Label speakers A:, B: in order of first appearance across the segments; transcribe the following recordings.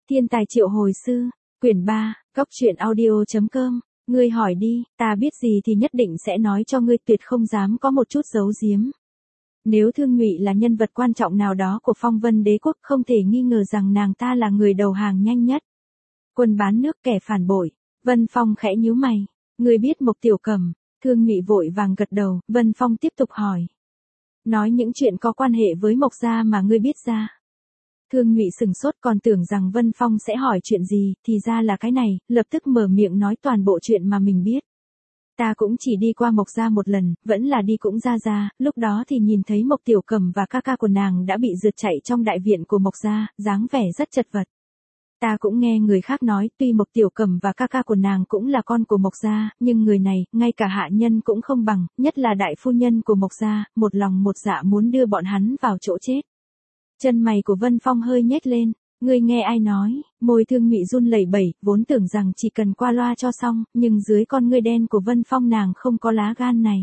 A: Thiên tài triệu hồi sư, quyển 3, cóc truyện audio.com, ngươi hỏi đi, ta biết gì thì nhất định sẽ nói cho ngươi, tuyệt không dám có một chút giấu giếm. Nếu Thương Nhụy là nhân vật quan trọng nào đó của Phong Vân Đế quốc, không thể nghi ngờ rằng nàng ta là người đầu hàng nhanh nhất. Quân bán nước, kẻ phản bội. Vân Phong khẽ nhíu mày. Ngươi biết Mộc Tiểu Cẩm? Thương Nhụy vội vàng gật đầu. Vân Phong tiếp tục hỏi. Nói những chuyện có quan hệ với Mộc gia mà ngươi biết ra. Thương Nhụy sừng sốt, còn tưởng rằng Vân Phong sẽ hỏi chuyện gì, thì ra là cái này, lập tức mở miệng nói toàn bộ chuyện mà mình biết. Ta cũng chỉ đi qua Mộc gia một lần, vẫn là đi cũng ra, lúc đó thì nhìn thấy Mộc Tiểu Cẩm và ca ca của nàng đã bị rượt chạy trong đại viện của Mộc gia, dáng vẻ rất chật vật. Ta cũng nghe người khác nói, tuy Mộc Tiểu Cẩm và ca ca của nàng cũng là con của Mộc gia, nhưng người này, ngay cả hạ nhân cũng không bằng, nhất là đại phu nhân của Mộc gia, một lòng một dạ muốn đưa bọn hắn vào chỗ chết. Chân mày của Vân Phong hơi nhếch lên. Ngươi nghe ai nói? Môi Thương Nhụy run lẩy bẩy, vốn tưởng rằng chỉ cần qua loa cho xong, nhưng dưới con ngươi đen của Vân Phong nàng không có lá gan này.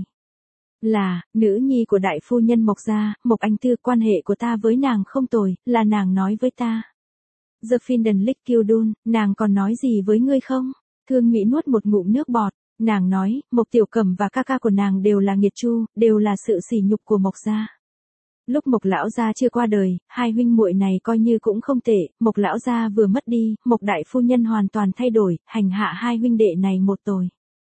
A: Là, nữ nhi của đại phu nhân Mộc gia, Mộc Anh Tư, quan hệ của ta với nàng không tồi, là nàng nói với ta. The Finden Lick Kildun, nàng còn nói gì với ngươi không? Thương Nhụy nuốt một ngụm nước bọt, nàng nói, Mộc Tiểu Cẩm và ca ca của nàng đều là nghiệt chu, đều là sự sỉ nhục của Mộc gia. Lúc Mộc lão gia chưa qua đời, hai huynh muội này coi như cũng không tệ, Mộc lão gia vừa mất đi, Mộc đại phu nhân hoàn toàn thay đổi, hành hạ hai huynh đệ này một tồi.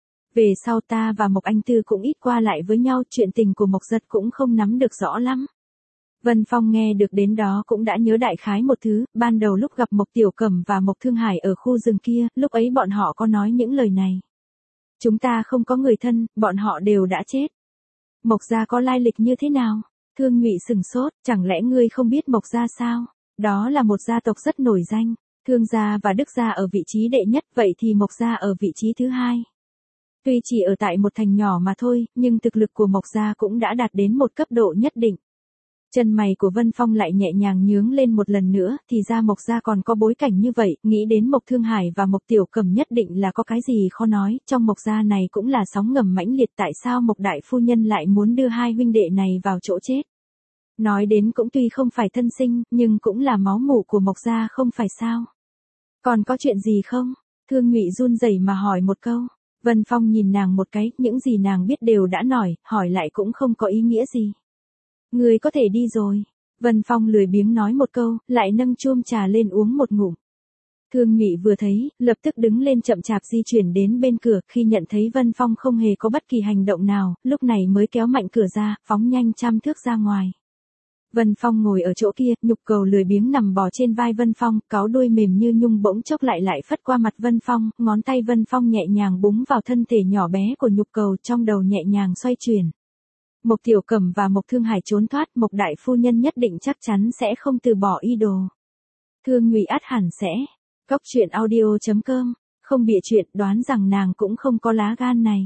A: Về sau ta và Mộc Anh Tư cũng ít qua lại với nhau, chuyện tình của Mộc Giật cũng không nắm được rõ lắm. Vân Phong nghe được đến đó cũng đã nhớ đại khái một thứ, ban đầu lúc gặp Mộc Tiểu Cẩm và Mộc Thương Hải ở khu rừng kia, lúc ấy bọn họ có nói những lời này. Chúng ta không có người thân, bọn họ đều đã chết. Mộc gia có lai lịch như thế nào? Thương Nhụy sừng sốt, chẳng lẽ ngươi không biết Mộc gia sao? Đó là một gia tộc rất nổi danh, Thương gia và Đức gia ở vị trí đệ nhất, vậy thì Mộc gia ở vị trí thứ hai. Tuy chỉ ở tại một thành nhỏ mà thôi, nhưng thực lực của Mộc gia cũng đã đạt đến một cấp độ nhất định. Chân mày của Vân Phong lại nhẹ nhàng nhướng lên một lần nữa, thì ra Mộc gia còn có bối cảnh như vậy, nghĩ đến Mộc Thương Hải và Mộc Tiểu Cẩm nhất định là có cái gì khó nói, trong Mộc gia này cũng là sóng ngầm mãnh liệt, tại sao Mộc đại phu nhân lại muốn đưa hai huynh đệ này vào chỗ chết. Nói đến cũng tuy không phải thân sinh, nhưng cũng là máu mủ của Mộc gia không phải sao. Còn có chuyện gì không? Thương Nhụy run rẩy mà hỏi một câu. Vân Phong nhìn nàng một cái, những gì nàng biết đều đã hỏi lại cũng không có ý nghĩa gì. Ngươi có thể đi rồi. Vân Phong lười biếng nói một câu, lại nâng chum trà lên uống một ngụm. Thương Nhụy vừa thấy, lập tức đứng lên chậm chạp di chuyển đến bên cửa, khi nhận thấy Vân Phong không hề có bất kỳ hành động nào, lúc này mới kéo mạnh cửa ra, phóng nhanh 100 thước ra ngoài. Vân Phong ngồi ở chỗ kia, nhục cầu lười biếng nằm bò trên vai Vân Phong, cáo đuôi mềm như nhung bỗng chốc lại phất qua mặt Vân Phong, ngón tay Vân Phong nhẹ nhàng búng vào thân thể nhỏ bé của nhục cầu, trong đầu nhẹ nhàng xoay chuyển. Mộc Tiểu Cẩm và Mộc Thương Hải trốn thoát, Mộc đại phu nhân nhất định chắc chắn sẽ không từ bỏ ý đồ. Thương Nhụy ắt hẳn sẽ. cóc truyện audio.com, không bịa chuyện, đoán rằng nàng cũng không có lá gan này.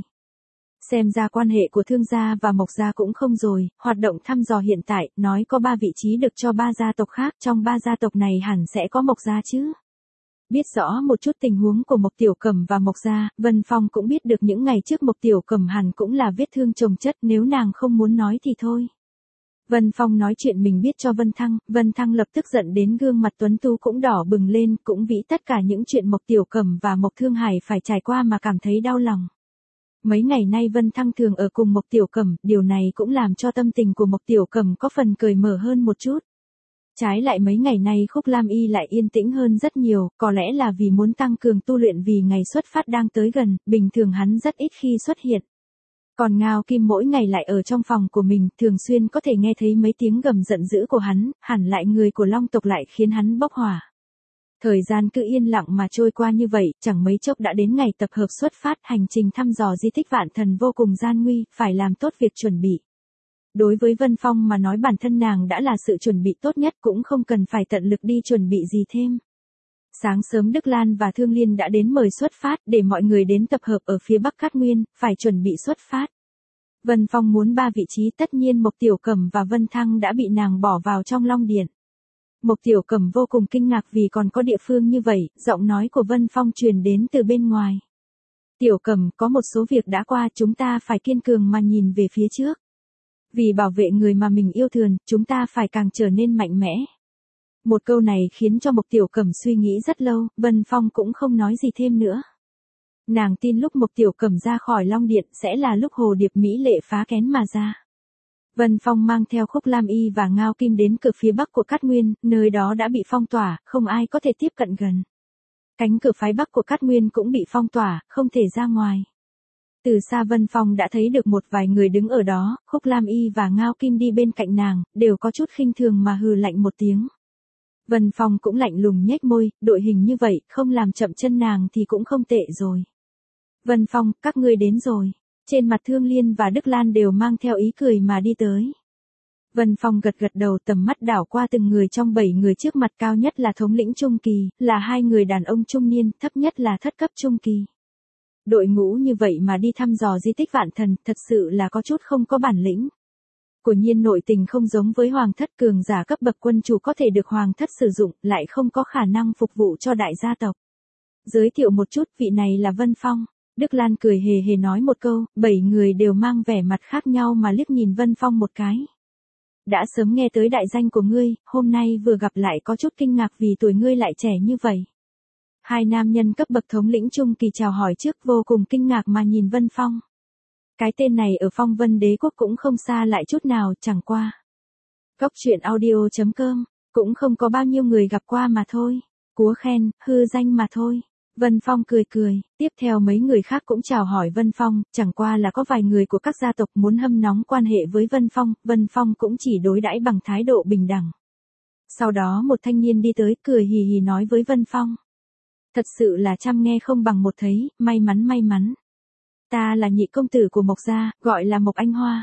A: Xem ra quan hệ của Thương gia và Mộc gia cũng không rồi, hoạt động thăm dò hiện tại, nói có 3 vị trí được cho 3 gia tộc khác, trong 3 gia tộc này hẳn sẽ có Mộc gia chứ. Biết rõ một chút tình huống của Mộc Tiểu Cẩm và Mộc gia, Vân Phong cũng biết được những ngày trước Mộc Tiểu Cẩm hẳn cũng là vết thương chồng chất, nếu nàng không muốn nói thì thôi. Vân Phong nói chuyện mình biết cho Vân Thăng lập tức giận đến gương mặt tuấn tú cũng đỏ bừng lên, cũng vì tất cả những chuyện Mộc Tiểu Cẩm và Mộc Thương Hải phải trải qua mà cảm thấy đau lòng. Mấy ngày nay Vân Thăng thường ở cùng Mộc Tiểu Cẩm, điều này cũng làm cho tâm tình của Mộc Tiểu Cẩm có phần cởi mở hơn một chút. Trái lại mấy ngày nay Khúc Lam Y lại yên tĩnh hơn rất nhiều, có lẽ là vì muốn tăng cường tu luyện, vì ngày xuất phát đang tới gần, bình thường hắn rất ít khi xuất hiện. Còn Ngao Kim mỗi ngày lại ở trong phòng của mình, thường xuyên có thể nghe thấy mấy tiếng gầm giận dữ của hắn, hẳn lại người của Long tộc lại khiến hắn bốc hỏa. Thời gian cứ yên lặng mà trôi qua như vậy, chẳng mấy chốc đã đến ngày tập hợp xuất phát, hành trình thăm dò di tích Vạn Thần vô cùng gian nguy, phải làm tốt việc chuẩn bị. Đối với Vân Phong mà nói bản thân nàng đã là sự chuẩn bị tốt nhất, cũng không cần phải tận lực đi chuẩn bị gì thêm. Sáng sớm Đức Lan và Thương Liên đã đến mời xuất phát, để mọi người đến tập hợp ở phía Bắc Cát Nguyên, phải chuẩn bị xuất phát. Vân Phong muốn 3 vị trí, tất nhiên Mộc Tiểu Cẩm và Vân Thăng đã bị nàng bỏ vào trong Long Điện. Mộc Tiểu Cẩm vô cùng kinh ngạc vì còn có địa phương như vậy, giọng nói của Vân Phong truyền đến từ bên ngoài. Tiểu Cẩm, có một số việc đã qua, chúng ta phải kiên cường mà nhìn về phía trước. Vì bảo vệ người mà mình yêu thương, chúng ta phải càng trở nên mạnh mẽ. Một câu này khiến cho Mộc Tiểu Cẩm suy nghĩ rất lâu, Vân Phong cũng không nói gì thêm nữa. Nàng tin lúc Mộc Tiểu Cẩm ra khỏi Long Điện sẽ là lúc Hồ Điệp mỹ lệ phá kén mà ra. Vân Phong mang theo Khúc Lam Y và Ngao Kim đến cửa phía bắc của Cát Nguyên, nơi đó đã bị phong tỏa, không ai có thể tiếp cận gần. Cánh cửa phái bắc của Cát Nguyên cũng bị phong tỏa, không thể ra ngoài. Từ xa Vân Phong đã thấy được một vài người đứng ở đó, Khúc Lam Y và Ngao Kim đi bên cạnh nàng, đều có chút khinh thường mà hừ lạnh một tiếng. Vân Phong cũng lạnh lùng nhếch môi, đội hình như vậy, không làm chậm chân nàng thì cũng không tệ rồi. Vân Phong, các ngươi đến rồi. Trên mặt Thương Liên và Đức Lan đều mang theo ý cười mà đi tới. Vân Phong gật gật đầu, tầm mắt đảo qua từng người trong 7 người trước mặt, cao nhất là thống lĩnh trung kỳ, là 2 người đàn ông trung niên, thấp nhất là thất cấp trung kỳ. Đội ngũ như vậy mà đi thăm dò di tích Vạn Thần, thật sự là có chút không có bản lĩnh. Của nhiên nội tình không giống với hoàng thất, cường giả cấp bậc quân chủ có thể được hoàng thất sử dụng, lại không có khả năng phục vụ cho đại gia tộc. Giới thiệu một chút, vị này là Vân Phong. Đức Lan cười hề hề nói một câu, 7 người đều mang vẻ mặt khác nhau mà liếc nhìn Vân Phong một cái. Đã sớm nghe tới đại danh của ngươi, hôm nay vừa gặp lại có chút kinh ngạc vì tuổi ngươi lại trẻ như vậy. 2 nam nhân cấp bậc thống lĩnh trung kỳ chào hỏi trước, vô cùng kinh ngạc mà nhìn Vân Phong. Cái tên này ở Phong Vân Đế quốc cũng không xa lại chút nào, chẳng qua. Góc truyện audio.com, cũng không có bao nhiêu người gặp qua mà thôi. Cúa khen, hư danh mà thôi. Vân Phong cười cười, tiếp theo mấy người khác cũng chào hỏi Vân Phong, chẳng qua là có vài người của các gia tộc muốn hâm nóng quan hệ với Vân Phong cũng chỉ đối đãi bằng thái độ bình đẳng. Sau đó một thanh niên đi tới, cười hì hì nói với Vân Phong. Thật sự là trăm nghe không bằng một thấy, may mắn. Ta là nhị công tử của Mộc gia, gọi là Mộc Anh Hoa.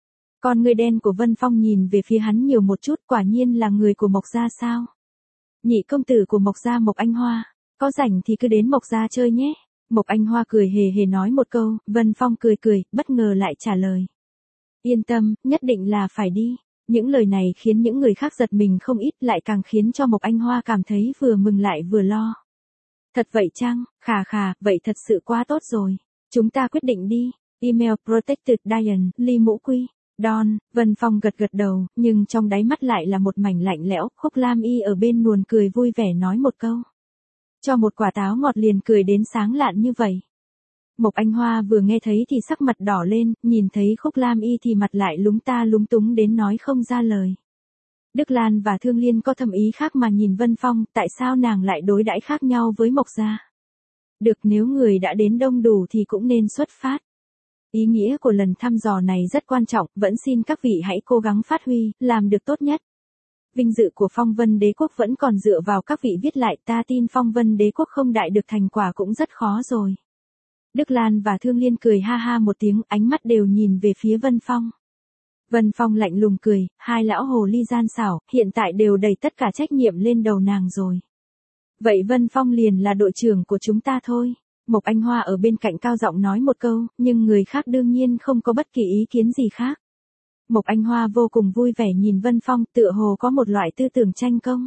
A: Con người đen của Vân Phong nhìn về phía hắn nhiều một chút, quả nhiên là người của Mộc gia sao? Nhị công tử của Mộc gia Mộc Anh Hoa. Có rảnh thì cứ đến Mộc gia chơi nhé. Mộc Anh Hoa cười hề hề nói một câu, Vân Phong cười, bất ngờ lại trả lời. Yên tâm, nhất định là phải đi. Những lời này khiến những người khác giật mình không ít, lại càng khiến cho Mộc Anh Hoa cảm thấy vừa mừng lại vừa lo. Thật vậy chăng? Khà, vậy thật sự quá tốt rồi. Chúng ta quyết định đi. Email Protected Diane, Ly Mũ Quy. Don, Vân Phong gật đầu, nhưng trong đáy mắt lại là một mảnh lạnh lẽo. Khúc Lam Y ở bên nuồn cười vui vẻ nói một câu. Cho một quả táo ngọt liền cười đến sáng lạn như vậy. Mộc Anh Hoa vừa nghe thấy thì sắc mặt đỏ lên, nhìn thấy Khúc Lam Y thì mặt lại lúng túng đến nói không ra lời. Đức Lan và Thương Liên có thầm ý khác mà nhìn Vân Phong, tại sao nàng lại đối đãi khác nhau với Mộc gia? Được, nếu người đã đến đông đủ thì cũng nên xuất phát. Ý nghĩa của lần thăm dò này rất quan trọng, vẫn xin các vị hãy cố gắng phát huy, làm được tốt nhất. Vinh dự của Phong Vân Đế quốc vẫn còn dựa vào các vị viết lại, ta tin Phong Vân Đế quốc không đại được thành quả cũng rất khó rồi. Đức Lan và Thương Liên cười ha ha một tiếng, ánh mắt đều nhìn về phía Vân Phong. Vân Phong lạnh lùng cười, 2 lão hồ ly gian xảo, hiện tại đều đẩy tất cả trách nhiệm lên đầu nàng rồi. Vậy Vân Phong liền là đội trưởng của chúng ta thôi. Mộc Anh Hoa ở bên cạnh cao giọng nói một câu, nhưng người khác đương nhiên không có bất kỳ ý kiến gì khác. Mộc Anh Hoa vô cùng vui vẻ nhìn Vân Phong, tựa hồ có một loại tư tưởng tranh công.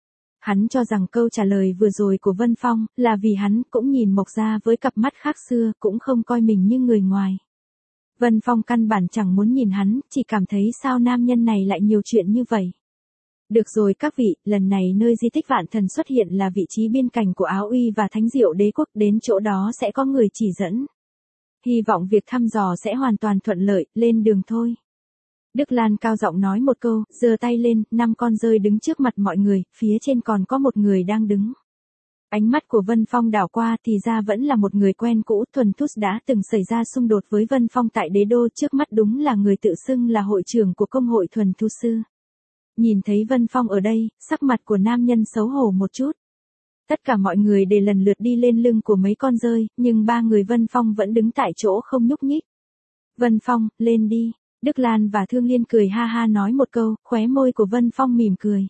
A: Hắn cho rằng câu trả lời vừa rồi của Vân Phong là vì hắn cũng nhìn Mộc gia với cặp mắt khác xưa, cũng không coi mình như người ngoài. Vân Phong căn bản chẳng muốn nhìn hắn, chỉ cảm thấy sao nam nhân này lại nhiều chuyện như vậy. Được rồi các vị, lần này nơi di tích Vạn Thần xuất hiện là vị trí biên cảnh của Áo Uy và Thánh Diệu Đế quốc, đến chỗ đó sẽ có người chỉ dẫn. Hy vọng việc thăm dò sẽ hoàn toàn thuận lợi, lên đường thôi. Đức Lan cao giọng nói một câu, giơ tay lên, 5 con rơi đứng trước mặt mọi người, phía trên còn có một người đang đứng. Ánh mắt của Vân Phong đảo qua thì ra vẫn là một người quen cũ, Thuần Thút đã từng xảy ra xung đột với Vân Phong tại đế đô, trước mắt đúng là người tự xưng là hội trưởng của công hội Thuần Thu Sư. Nhìn thấy Vân Phong ở đây, sắc mặt của nam nhân xấu hổ một chút. Tất cả mọi người đều lần lượt đi lên lưng của mấy con rơi, nhưng 3 người Vân Phong vẫn đứng tại chỗ không nhúc nhích. Vân Phong, lên đi. Đức Lan và Thương Liên cười ha ha nói một câu, khóe môi của Vân Phong mỉm cười.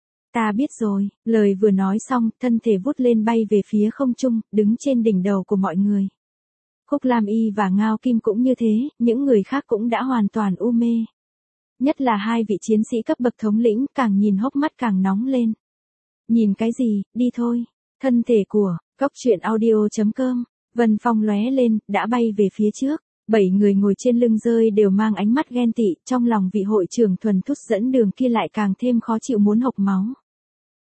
A: Ta biết rồi, lời vừa nói xong, thân thể vút lên bay về phía không trung, đứng trên đỉnh đầu của mọi người. Khúc Lam Y và Ngao Kim cũng như thế, những người khác cũng đã hoàn toàn u mê. Nhất là 2 vị chiến sĩ cấp bậc thống lĩnh, càng nhìn hốc mắt càng nóng lên. Nhìn cái gì, đi thôi. Thân thể của, góc truyện audio.com, Vân Phong lóe lên, đã bay về phía trước. 7 người ngồi trên lưng rơi đều mang ánh mắt ghen tị, trong lòng vị hội trưởng Thuần Thút dẫn đường kia lại càng thêm khó chịu muốn hộc máu.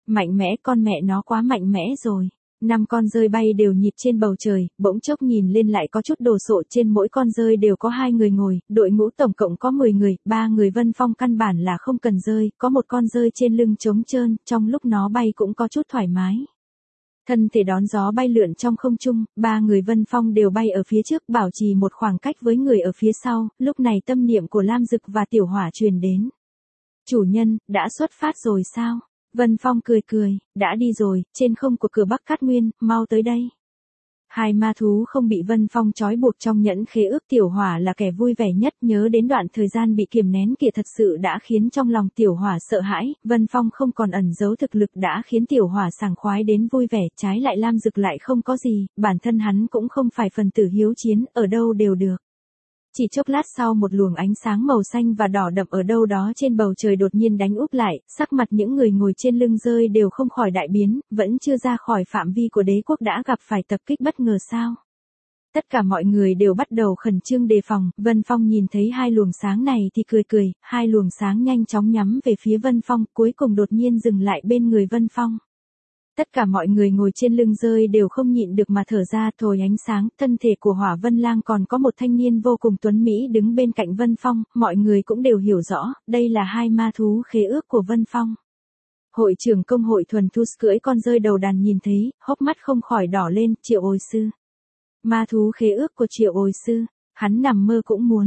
A: Mạnh mẽ, con mẹ nó quá mạnh mẽ rồi. 5 con dơi bay đều nhịp trên bầu trời, bỗng chốc nhìn lên lại có chút đồ sộ, trên mỗi con dơi đều có 2 người ngồi, đội ngũ tổng cộng có 10 người, 3 người Vân Phong căn bản là không cần dơi, có một con dơi trên lưng trống trơn, trong lúc nó bay cũng có chút thoải mái. Thân thể đón gió bay lượn trong không trung, 3 người Vân Phong đều bay ở phía trước, bảo trì một khoảng cách với người ở phía sau, lúc này tâm niệm của Lam Dực và Tiểu Hỏa truyền đến. Chủ nhân, đã xuất phát rồi sao? Vân Phong cười cười, đã đi rồi, trên không của cửa Bắc Cát Nguyên, mau tới đây. Hai ma thú không bị Vân Phong trói buộc trong nhẫn khế ước, Tiểu Hỏa là kẻ vui vẻ nhất, nhớ đến đoạn thời gian bị kiềm nén kia thật sự đã khiến trong lòng Tiểu Hỏa sợ hãi, Vân Phong không còn ẩn giấu thực lực đã khiến Tiểu Hỏa sảng khoái đến vui vẻ, trái lại Lam Dực lại không có gì, bản thân hắn cũng không phải phần tử hiếu chiến, ở đâu đều được. Chỉ chốc lát sau một luồng ánh sáng màu xanh và đỏ đậm ở đâu đó trên bầu trời đột nhiên đánh úp lại, sắc mặt những người ngồi trên lưng dơi đều không khỏi đại biến, vẫn chưa ra khỏi phạm vi của đế quốc đã gặp phải tập kích bất ngờ sao. Tất cả mọi người đều bắt đầu khẩn trương đề phòng, Vân Phong nhìn thấy hai luồng sáng này thì cười cười, hai luồng sáng nhanh chóng nhắm về phía Vân Phong, cuối cùng đột nhiên dừng lại bên người Vân Phong. Tất cả mọi người ngồi trên lưng dơi đều không nhịn được mà thở ra, thổi ánh sáng, thân thể của Hỏa Vân Lang còn có một thanh niên vô cùng tuấn mỹ đứng bên cạnh Vân Phong, mọi người cũng đều hiểu rõ, đây là hai ma thú khế ước của Vân Phong. Hội trưởng công hội Thuần Thu cưỡi con dơi đầu đàn nhìn thấy, hốc mắt không khỏi đỏ lên, Triệu Ôi Sư. Ma thú khế ước của Triệu Ôi Sư, hắn nằm mơ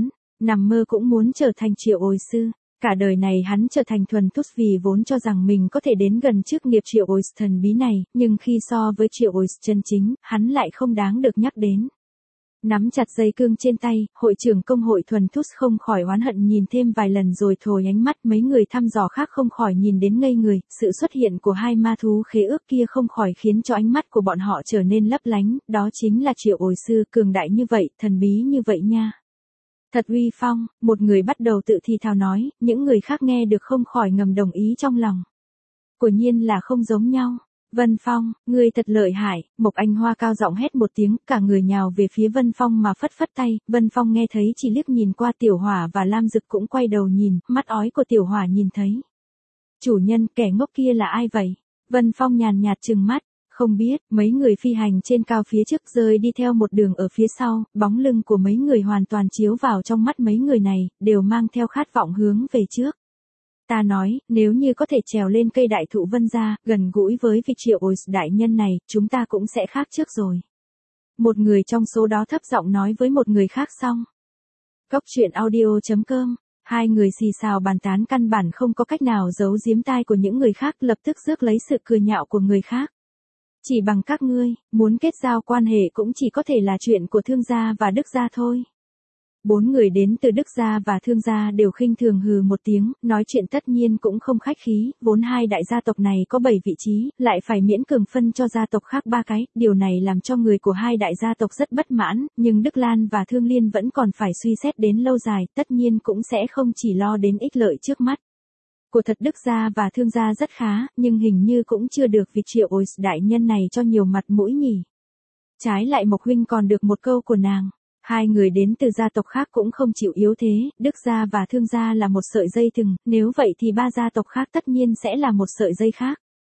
A: cũng muốn trở thành Triệu Ôi Sư. Cả đời này hắn trở thành Thuần Thúc vì vốn cho rằng mình có thể đến gần chức nghiệp Triệu Ôi thần bí này, nhưng khi so với Triệu Ôi chân chính, hắn lại không đáng được nhắc đến. Nắm chặt dây cương trên tay, hội trưởng công hội Thuần Thúc không khỏi oán hận nhìn thêm vài lần rồi thổi ánh mắt, mấy người thăm dò khác không khỏi nhìn đến ngây người, sự xuất hiện của hai ma thú khế ước kia không khỏi khiến cho ánh mắt của bọn họ trở nên lấp lánh, đó chính là Triệu Ôi sư cường đại như vậy, thần bí như vậy nha. Thật uy phong, một người bắt đầu tự thì thào nói, những người khác nghe được không khỏi ngầm đồng ý trong lòng. Quả nhiên là không giống nhau. Vân Phong, ngươi thật lợi hại, Mộc Anh Hoa cao giọng hét một tiếng, cả người nhào về phía Vân Phong mà phất phất tay, Vân Phong nghe thấy chỉ liếc nhìn qua Tiểu Hỏa và Lam Dực cũng quay đầu nhìn, mắt ói của Tiểu Hỏa nhìn thấy. Chủ nhân, kẻ ngốc kia là ai vậy? Vân Phong nhàn nhạt trừng mắt. Không biết, mấy người phi hành trên cao phía trước rơi đi theo một đường ở phía sau, bóng lưng của mấy người hoàn toàn chiếu vào trong mắt mấy người này, đều mang theo khát vọng hướng về trước. Ta nói, nếu như có thể trèo lên cây đại thụ Vân gia, gần gũi với vị Triệu Ôi đại nhân này, chúng ta cũng sẽ khác trước rồi. Một người trong số đó thấp giọng nói với một người khác xong. Cốc truyện audio.com. Hai người xì xào bàn tán căn bản không có cách nào giấu giếm tai của những người khác, lập tức rước lấy sự cười nhạo của người khác. Chỉ bằng các ngươi, muốn kết giao quan hệ cũng chỉ có thể là chuyện của Thương gia và Đức gia thôi. 4 người đến từ Đức gia và Thương gia đều khinh thường hừ một tiếng, nói chuyện tất nhiên cũng không khách khí, vốn hai đại gia tộc này có 7 vị trí, lại phải miễn cường phân cho gia tộc khác 3 cái, điều này làm cho người của hai đại gia tộc rất bất mãn, nhưng Đức Lan và Thương Liên vẫn còn phải suy xét đến lâu dài, tất nhiên cũng sẽ không chỉ lo đến ích lợi trước mắt. Của thật Đức gia và Thương gia rất khá, nhưng hình như cũng chưa được vị Triệu Ôi đại nhân này cho nhiều mặt mũi nhỉ. Trái lại Mộc huynh còn được một câu của nàng. Hai người đến từ gia tộc khác cũng không chịu yếu thế, Đức gia và Thương gia là một sợi dây thừng, nếu vậy thì 3 gia tộc khác tất nhiên sẽ là một sợi dây khác.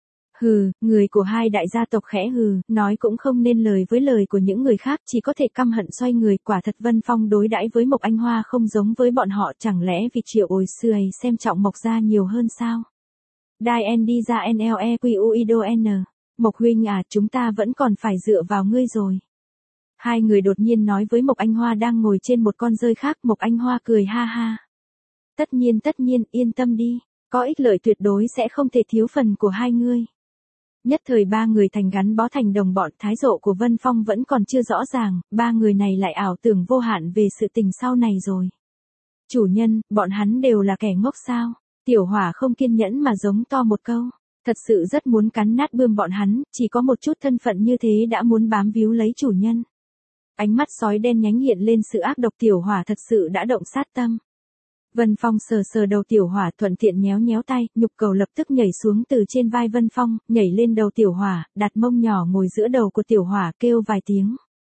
A: Hừ, người của hai đại gia tộc khẽ hừ, nói cũng không nên lời với lời của những người khác, chỉ có thể căm hận xoay người, quả thật Vân Phong đối đãi với Mộc Anh Hoa không giống với bọn họ, chẳng lẽ vì Triệu Ôi sư ấy xem trọng Mộc gia nhiều hơn sao? Đai en đi ra NLEQUIDON. Mộc huynh à, chúng ta vẫn còn phải dựa vào ngươi rồi. Hai người đột nhiên nói với Mộc Anh Hoa đang ngồi trên một con dơi khác, Mộc Anh Hoa cười ha ha. Tất nhiên, yên tâm đi, có ích lợi tuyệt đối sẽ không thể thiếu phần của hai ngươi. Nhất thời 3 người thành gắn bó thành đồng bọn, thái độ của Vân Phong vẫn còn chưa rõ ràng, 3 người này lại ảo tưởng vô hạn về sự tình sau này rồi. Chủ nhân, bọn hắn đều là kẻ ngốc sao? Tiểu Hỏa không kiên nhẫn mà giống to một câu. Thật sự rất muốn cắn nát bươm bọn hắn, chỉ có một chút thân phận như thế đã muốn bám víu lấy chủ nhân. Ánh mắt sói đen nhánh hiện lên sự ác độc, Tiểu Hỏa thật sự đã động sát tâm. Vân Phong sờ sờ đầu Tiểu Hỏa, thuận tiện nhéo nhéo tay, nhục cầu lập tức nhảy xuống từ trên vai Vân Phong, nhảy lên đầu Tiểu Hỏa, đặt mông nhỏ ngồi giữa đầu của Tiểu Hỏa, kêu vài tiếng.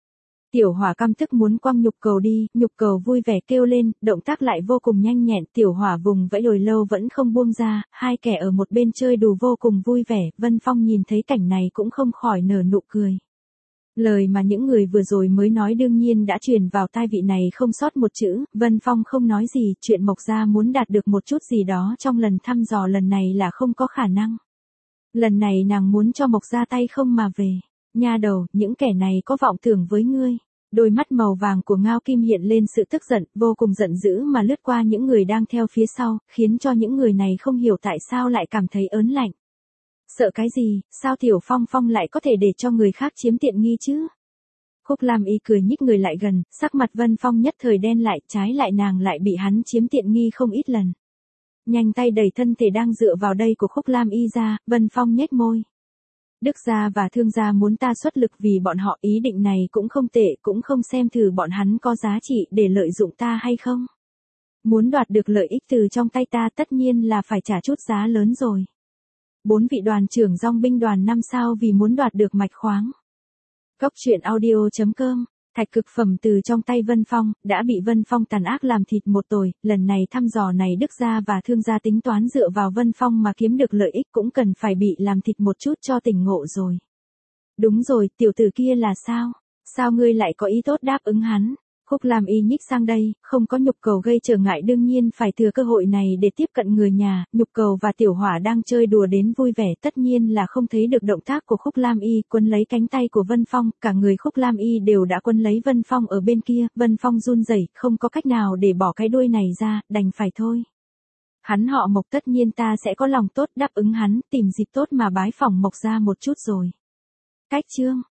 A: Tiểu Hỏa căm tức muốn quăng nhục cầu đi, nhục cầu vui vẻ kêu lên, động tác lại vô cùng nhanh nhẹn, Tiểu Hỏa vùng vẫy hồi lâu vẫn không buông ra, hai kẻ ở một bên chơi đùa vô cùng vui vẻ, Vân Phong nhìn thấy cảnh này cũng không khỏi nở nụ cười. Lời mà những người vừa rồi mới nói đương nhiên đã truyền vào tai vị này không sót một chữ, Vân Phong không nói gì, chuyện Mộc Gia muốn đạt được một chút gì đó trong lần thăm dò lần này là không có khả năng. Lần này nàng muốn cho Mộc Gia tay không mà về. Nha đầu, những kẻ này có vọng tưởng với ngươi. Đôi mắt màu vàng của Ngao Kim hiện lên sự tức giận, vô cùng giận dữ mà lướt qua những người đang theo phía sau, khiến cho những người này không hiểu tại sao lại cảm thấy ớn lạnh. Sợ cái gì, sao Tiểu Phong Phong lại có thể để cho người khác chiếm tiện nghi chứ? Khúc Lam Y cười nhích người lại gần, sắc mặt Vân Phong nhất thời đen lại, trái lại nàng lại bị hắn chiếm tiện nghi không ít lần. Nhanh tay đẩy thân thể đang dựa vào đây của Khúc Lam Y ra, Vân Phong nhếch môi. Đức gia và Thương gia muốn ta xuất lực vì bọn họ, ý định này cũng không tệ, cũng không xem thử bọn hắn có giá trị để lợi dụng ta hay không. Muốn đoạt được lợi ích từ trong tay ta tất nhiên là phải trả chút giá lớn rồi. 4 vị đoàn trưởng dòng binh đoàn 5 sao vì muốn đoạt được mạch khoáng. Góc truyện audio.com, thạch cực phẩm từ trong tay Vân Phong, đã bị Vân Phong tàn ác làm thịt một tồi, lần này thăm dò này Đức gia và Thương gia tính toán dựa vào Vân Phong mà kiếm được lợi ích cũng cần phải bị làm thịt một chút cho tỉnh ngộ rồi. Đúng rồi, tiểu tử kia là sao? Sao ngươi lại có ý tốt đáp ứng hắn? Khúc Lam Y nhích sang đây, không có nhục cầu gây trở ngại đương nhiên phải thừa cơ hội này để tiếp cận người nhà, nhục cầu và Tiểu Hỏa đang chơi đùa đến vui vẻ tất nhiên là không thấy được động tác của Khúc Lam Y, quấn lấy cánh tay của Vân Phong, cả người Khúc Lam Y đều đã quấn lấy Vân Phong ở bên kia, Vân Phong run rẩy, không có cách nào để bỏ cái đuôi này ra, đành phải thôi. Hắn họ Mộc tất nhiên ta sẽ có lòng tốt đáp ứng hắn, tìm dịp tốt mà bái phỏng Mộc gia một chút rồi. Cách chương